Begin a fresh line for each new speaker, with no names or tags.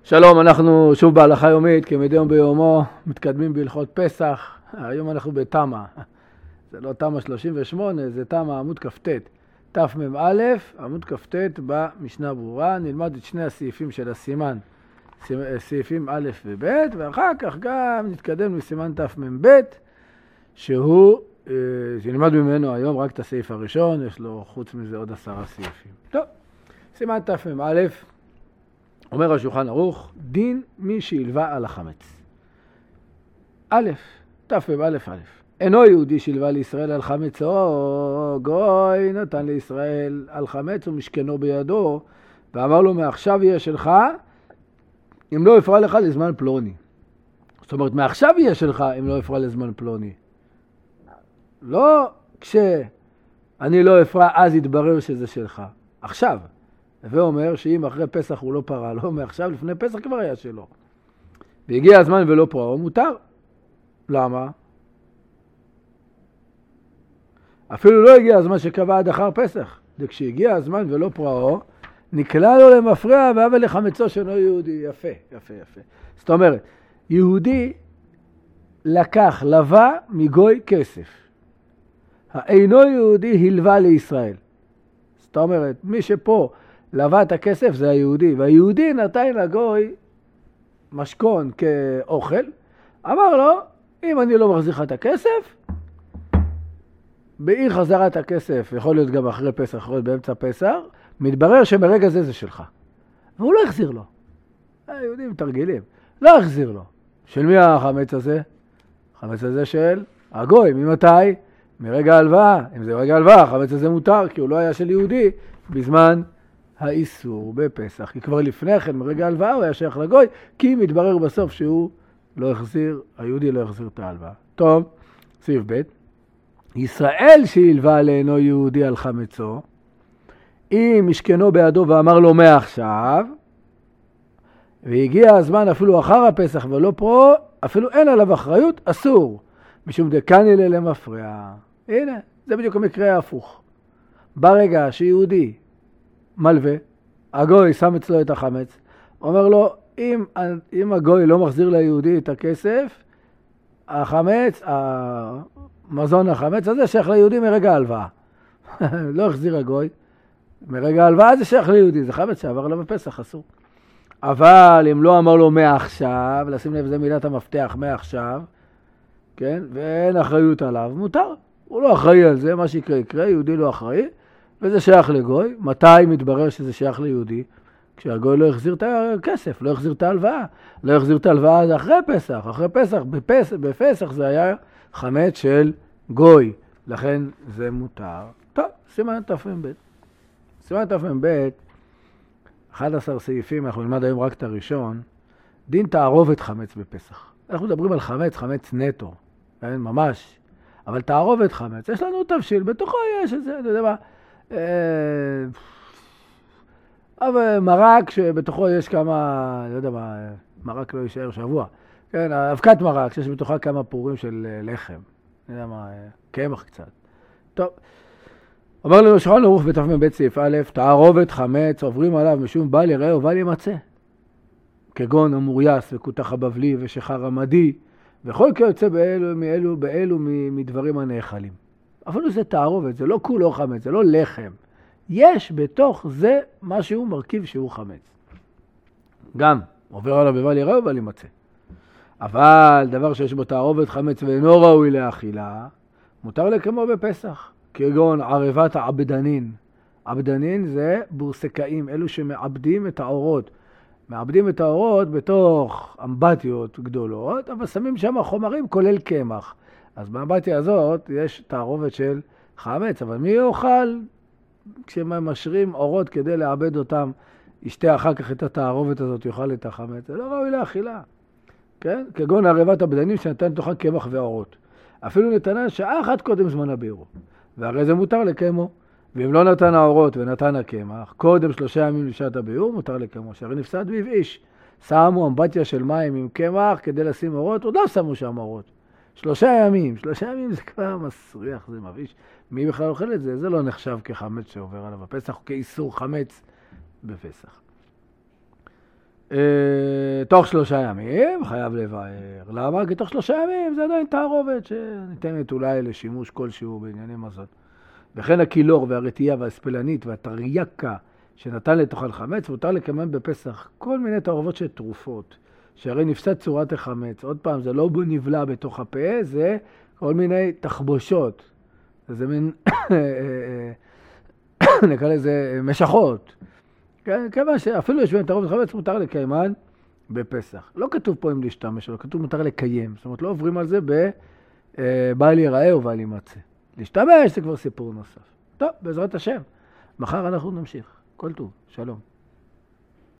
שלום, אנחנו שוב בהלכה יומית, כמדי יום ביומו, מתקדמים בהלכות פסח. היום אנחנו בתמה. זה לא תמה 38, זה תמה עמוד כ"ט. תמ"א, עמוד כ"ט במשנה ברורה. נלמד את שני הסעיפים של הסימן, סעיפים א' וב', ואחר כך גם נתקדם לסימן תמ"ב, שנלמד ממנו היום רק את הסעיף הראשון, יש לו חוץ מזה עוד 10 סעיפים. טוב, סימן תמ"א. אומר השולחן ערוך, דין מי שילווה על החמץ. א', תמ"א. אינו יהודי שילווה לישראל על חמץ, או גוי נתן לישראל על חמץ ומשכנו בידו, ואמר לו, מעכשיו יהיה שלך, אם לא יפרע לך לזמן פלוני. זאת אומרת, מעכשיו יהיה שלך, אם לא יפרע לזמן פלוני. לא כשאני לא אפרע, אז יתברר שזה שלך. עכשיו. ואומר שאם אחרי פסח הוא לא פרע לו, מעכשיו לפני פסח כבר היה שלו. והגיע הזמן ולא פרעו, מותר. למה? אפילו לא הגיע הזמן שקבע עד אחר פסח. וכשהגיע הזמן ולא פרעו, נקלע לו למפרע והבל לחמצו שאינו יהודי. יפה, יפה, יפה. זאת אומרת, יהודי לקח, לווה מגוי כסף. האינו יהודי הלווה לישראל. זאת אומרת, מי שפה לווה את הכסף זה היהודי, והיהודי נתן לגוי משכון כאוכל, אמר לו, אם אני לא מחזיר לך את הכסף, באי חזרת הכסף, יכול להיות גם אחרי פסח, יכול להיות באמצע פסח, מתברר שמרגע זה שלך. והוא לא החזיר לו. היהודים תרגילים. לא החזיר לו. של מי החמץ הזה? החמץ הזה של הגוי. ממתי? מרגע הלוואה. אם זה רגע הלוואה, החמץ הזה מותר, כי הוא לא היה של יהודי בזמן האיסור בפסח. כי כבר לפני כן, מרגע הלוואה, הוא היה שייך לגוי, כי מתברר בסוף שהוא לא החזיר, היהודי לא החזיר את ההלוואה. טוב, סעיף ב' ישראל שהלווה לאינו יהודי על חמצו, אם משכנו בידו ואמר לו מעכשיו, והגיע הזמן אפילו אחר הפסח ולא פרו, אפילו אין עליו אחריות, אסור. משום דקן אלה למפרע. הנה, זה בדיוק המקרה ההפוך. ברגע שיהודי מלווה, הגוי שם אצלו את החמץ, אומר לו, אם הגוי לא מחזיר ליהודי את הכסף, החמץ, המזון החמץ הזה שייך ליהודי מרגע ההלוואה. לא החזיר הגוי, מרגע ההלוואה זה שייך ליהודי, זה חמץ שעבר לו בפסח, אסור. אבל אם לא אמר לו מעכשיו, לשים לב, זה מילת המפתח, מעכשיו, כן? ואין אחריות עליו, מותר. הוא לא אחראי על זה, מה שיקרה יקרה, יהודי לא אחראי, וזה שייך לגוי. מתי מתברר שזה שייך ליהודי? כשהגוי לא החזיר את הכסף, לא החזיר את ההלוואה. לא החזיר את ההלוואה זה אחרי פסח. אחרי פסח, בפסח זה היה חמץ של גוי. לכן זה מותר. טוב, סימן תמ"ב. סימן תמ"ב, 11 סעיפים, אנחנו נלמד היום רק את הראשון. דין תערובת חמץ בפסח. אנחנו מדברים על חמץ, חמץ נטו. ממש. אבל תערובת חמץ, יש לנו תבשיל, בתוכו יש את זה, אתה יודע מה, אבל מרק שבתוכו יש כמה, לא יודע מה, מרק לא יישאר שבוע, כן, אבקת מרק שיש בתוכה כמה פורים של לחם, לא יודע מה, קמח קצת. טוב, אומר לנו שולחן ערוך בתמ"ב סעיף א', תערובת חמץ עוברים עליו משום בל יראה ובל ימצא, כגון המורייס וכותח הבבלי ושחר המדי, וכל כיוצא באלו מדברים הנאכלים. אבל זה תערובת, זה לא כולו חמץ, זה לא לחם. יש בתוך זה משהו מרכיב שהוא חמץ. גם עובר עליו בבל יראה ובל ימצא. אבל דבר שיש בו תערובת חמץ ואינו ראוי לאכילה, מותר לקיימו בפסח. כגון ערבת העבדנין. עבדנין זה בורסקאים, אלו שמעבדים את האורות. מעבדים את האורות בתוך אמבטיות גדולות, אבל שמים שם חומרים כולל קמח. אז באמבטיה הזאת יש תערובת של חמץ, אבל מי יאכל כשמשרים אורות כדי לעבד אותם, ישתה אחר כך את התערובת הזאת, יאכל את החמץ? זה לא ראוי לאכילה. כן? כגון ערבת הבדנים שנתן תוכה קמח ואורות. אפילו נתנה שעה אחת קודם זמן הבירו. והרי זה מותר לקיימו. ואם לא נתן האורות ונתן הקמח, קודם 3 ימים לשעת הביאור, מותר לקיימו. שהרי נפסד והבאיש. שמו אמבטיה של מים עם קמח כדי לשים אורות, עוד לא שמו שם אורות. 3 ימים. 3 ימים זה כבר מסריח, זה מבאיש. מי בכלל אוכל את זה? זה לא נחשב כחמץ שעובר עליו בפסח, או כאיסור חמץ בפסח. תוך 3 ימים חייב לבאר. למה? כי תוך 3 ימים זה עדיין תערובת שניתנת אולי לשימוש כלשהו בענייני מזון. וכן הקילור והרטייה והספלנית והתרייקה שנתן לתאכל חמץ, מותר לקיים בפסח כל מיני תערובות של תרופות, שהרי נפסד צורת החמץ. עוד פעם, זה לא נבלע בתוך הפה, זה כל מיני תחבושות. זה מין, נקרא לזה משחות. כיוון שאפילו יש בהם תערובת חמץ, מותר לקיימן בפסח. לא כתוב פה אם להשתמש, אבל כתוב מותר לקיים. זאת אומרת, לא עוברים על זה בל ייראה ובל יימצא. להשתמש זה כבר סיפור נוסף. טוב, בעזרת השם, מחר אנחנו נמשיך. כל טוב, שלום.